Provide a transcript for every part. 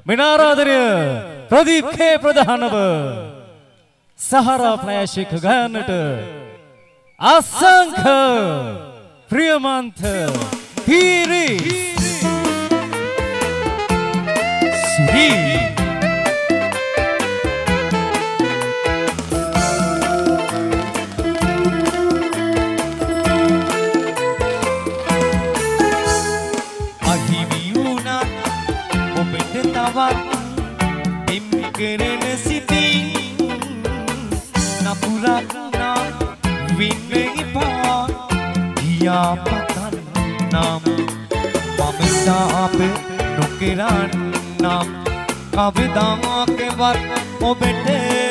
මිනාරාදරය Pradeep K ප්‍රධානව සහරා flash එක ගන්නට අසංඛ ප්‍රියමන්ත පීරිස් සුදී කරන සිතින් නපුරක් නම් වින්නේපා ගියා පතන් නම් මම සාප නොකරන්නම් කවදාකවත් ඔබට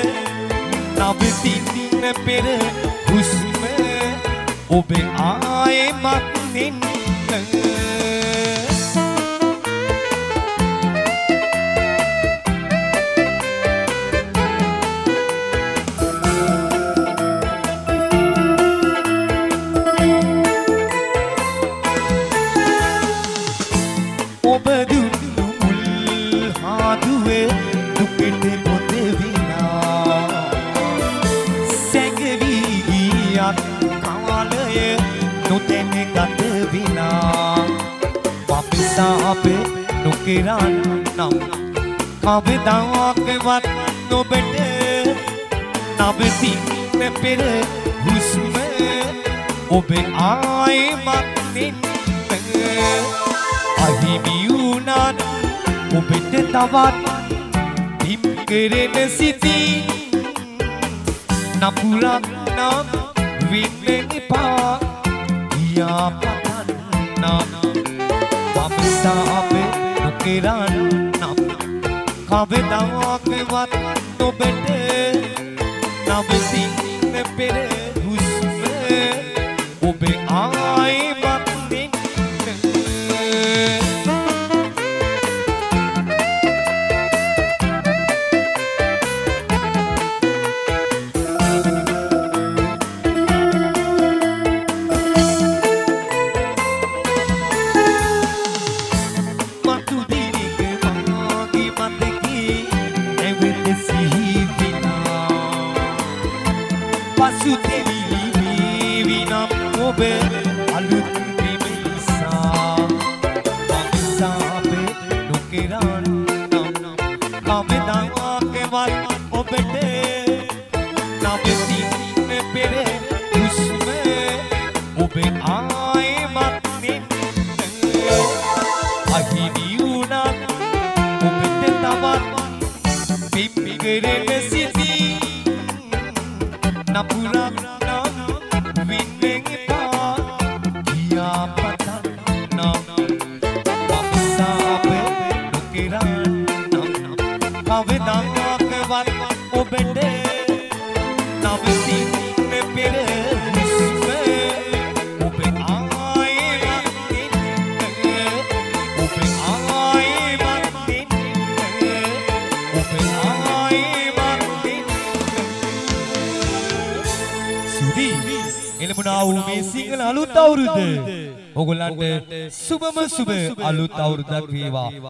නවතින්න පෙර හුස්ම ඔබ ආයෙමත් නින්න අපේ නොකිරන්නම් කවදාකවත් නොබට නවතින්න පෙර හුස්ම ඔබ ආයෙමත් නින්න අහිමි වුණත් ඔබට තවත් හිම් කරන සිතින් නපුරක් නම් වින්න එපා ගියා පතන් නම් සාප නොකරන්නම් කවදාකවත් ඔබට නවතින්න පෙර හුස්ම ඔබ ආයෙමත් නින්න ඔගොල්ලන්ට සුබම සුබ අලුත් අවුරුද්දක් වේවා.